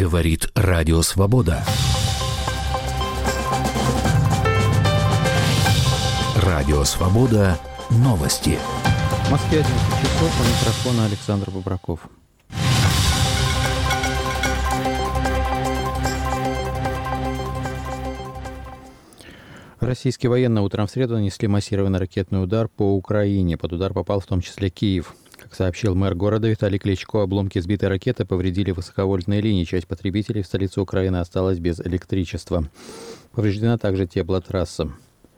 Говорит Радио Свобода. Радио Свобода. Новости. В Москве 11 часов. У микрофона Александр Бобраков. Российские военные утром в среду нанесли массированный ракетный удар по Украине. Под удар попал в том числе Киев. Как сообщил мэр города Виталий Кличко, обломки сбитой ракеты повредили высоковольтные линии. Часть потребителей в столице Украины осталась без электричества. Повреждена также теплотрасса.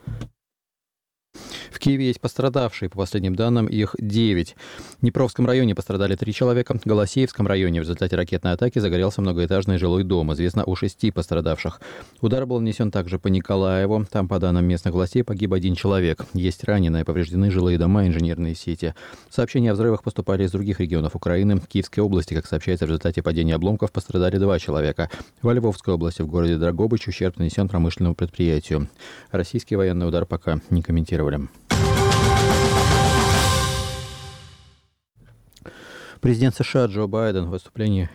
В Киеве есть пострадавшие. По последним данным, их 9. В Днепровском районе пострадали 3 человека. В Голосеевском районе в результате ракетной атаки загорелся многоэтажный жилой дом. Известно о 6 пострадавших. Удар был нанесен также по Николаеву. Там, по данным местных властей, погиб 1 человек. Есть раненые, повреждены жилые дома и инженерные сети. Сообщения о взрывах поступали из других регионов Украины. В Киевской области, как сообщается, в результате падения обломков пострадали 2 человека. В Львовской области, в городе Драгобыч, ущерб нанесен промышленному предприятию. Российский военный удар пока не комментировали. Президент США Джо Байден в выступлении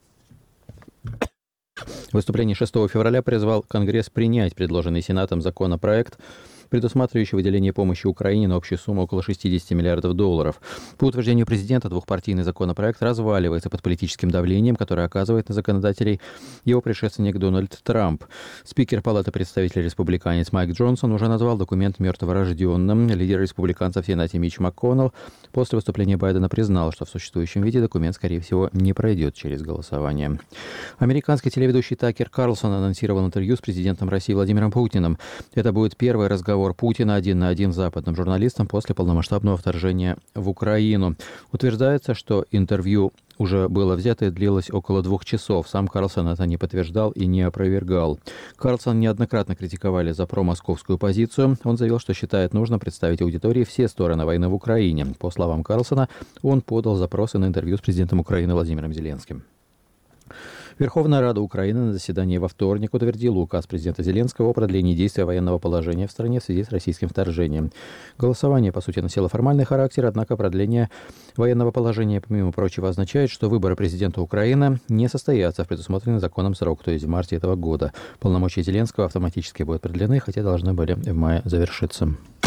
6 февраля призвал Конгресс принять предложенный Сенатом законопроект, предусматривающий выделение помощи Украине на общую сумму около $60 миллиардов. По утверждению президента, двухпартийный законопроект разваливается под политическим давлением, которое оказывает на законодателей его предшественник Дональд Трамп. Спикер Палаты представителей республиканец Майк Джонсон уже назвал документ мертворожденным. Лидер республиканцев в Сенате Митч МакКоннелл после выступления Байдена признал, что в существующем виде документ, скорее всего, не пройдет через голосование. Американский телеведущий Такер Карлсон анонсировал интервью с президентом России Владимиром Путиным. Это будет первый разговор Путина 1 на 1 с западным журналистом после полномасштабного вторжения в Украину. Утверждается, что интервью уже было взято и длилось около 2 часов. Сам Карлсон это не подтверждал и не опровергал. Карлсон неоднократно критиковали за промосковскую позицию. Он заявил, что считает нужно представить аудитории все стороны войны в Украине. По словам Карлсона, он подал запросы на интервью с президентом Украины Владимиром Зеленским. Верховная Рада Украины на заседании во вторник утвердила указ президента Зеленского о продлении действия военного положения в стране в связи с российским вторжением. Голосование, по сути, носило формальный характер, однако продление военного положения, помимо прочего, означает, что выборы президента Украины не состоятся в предусмотренный законом срок, то есть в марте этого года. Полномочия Зеленского автоматически будут продлены, хотя должны были в мае завершиться.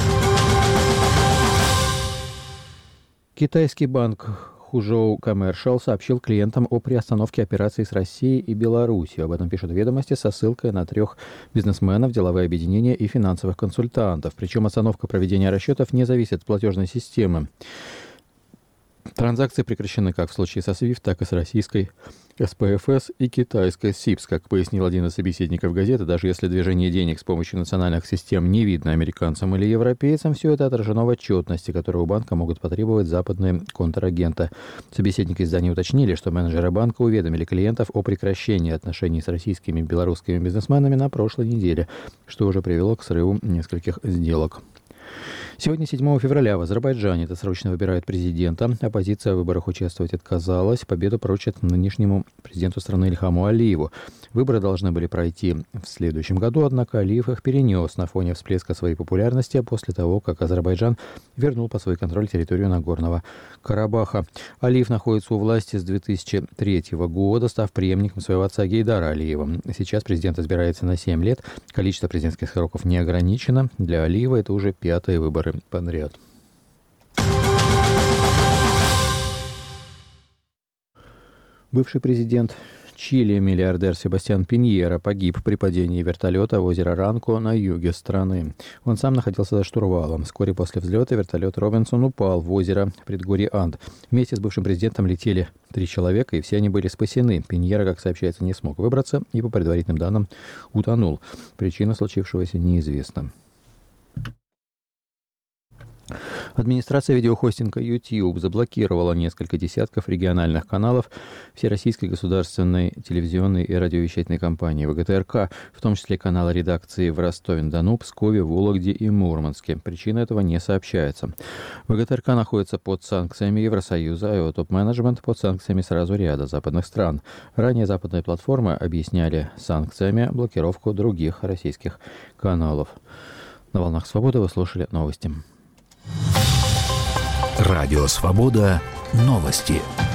Китайский банк Хужоу Commercial сообщил клиентам о приостановке операций с Россией и Беларусью. Об этом пишут «Ведомости» со ссылкой на 3 бизнесменов, деловые объединения и финансовых консультантов. Причем остановка проведения расчетов не зависит от платежной системы. Транзакции прекращены как в случае со SWIFT, так и с российской СПФС и китайской СИПС. Как пояснил один из собеседников газеты, даже если движение денег с помощью национальных систем не видно американцам или европейцам, все это отражено в отчетности, которую у банка могут потребовать западные контрагенты. Собеседники издания уточнили, что менеджеры банка уведомили клиентов о прекращении отношений с российскими и белорусскими бизнесменами на прошлой неделе, что уже привело к срыву нескольких сделок. Сегодня, 7 февраля, в Азербайджане досрочно выбирают президента. Оппозиция в выборах участвовать отказалась. Победу поручат нынешнему президенту страны Ильхаму Алиеву. Выборы должны были пройти в следующем году, однако Алиев их перенес на фоне всплеска своей популярности после того, как Азербайджан вернул под свой контроль территорию Нагорного Карабаха. Алиев находится у власти с 2003 года, став преемником своего отца Гейдара Алиева. Сейчас президент избирается на 7 лет. Количество президентских сроков не ограничено. Для Алиева это уже 5-е выборы подряд. Бывший президент Чили, миллиардер Себастьян Пиньера, погиб при падении вертолета в озеро Ранко на юге страны. Он сам находился за штурвалом. Вскоре после взлета вертолет Робинсон упал в озеро в предгорье Анд. Вместе с бывшим президентом летели 3 человека, и все они были спасены. Пиньера, как сообщается, не смог выбраться и, по предварительным данным, утонул. Причина случившегося неизвестна. Администрация видеохостинга YouTube заблокировала несколько десятков региональных каналов Всероссийской государственной телевизионной и радиовещательной компании ВГТРК, в том числе каналы редакции в Ростове-на-Дону, Пскове, Вологде и Мурманске. Причина этого не сообщается. ВГТРК находится под санкциями Евросоюза, а его топ-менеджмент под санкциями сразу ряда западных стран. Ранее западные платформы объясняли санкциями блокировку других российских каналов. На «Волнах Свободы» вы слушали новости. Радио Свобода. Новости.